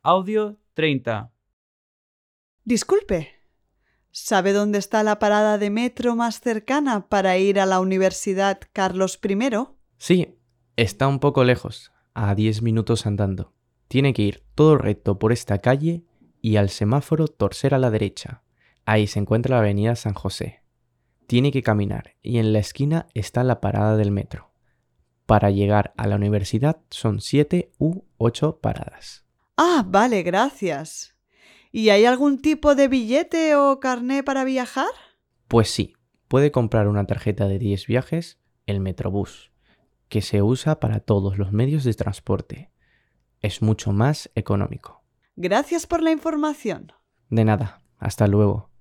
Audio 30. Disculpe, ¿sabe dónde está la parada de metro más cercana para ir a la Universidad Carlos I? Sí, está un poco lejos, a 10 minutos andando. Tiene que ir todo recto por esta calle y al semáforo torcer a la derecha. Ahí se encuentra la avenida San José. Tiene que caminar y en la esquina está la parada del metro. Para llegar a la universidad son 7 u 8 paradas. Ah, vale, gracias. ¿Y hay algún tipo de billete o carné para viajar? Pues sí, puede comprar una tarjeta de 10 viajes, el Metrobús, que se usa para todos los medios de transporte. Es mucho más económico. Gracias por la información. De nada, hasta luego.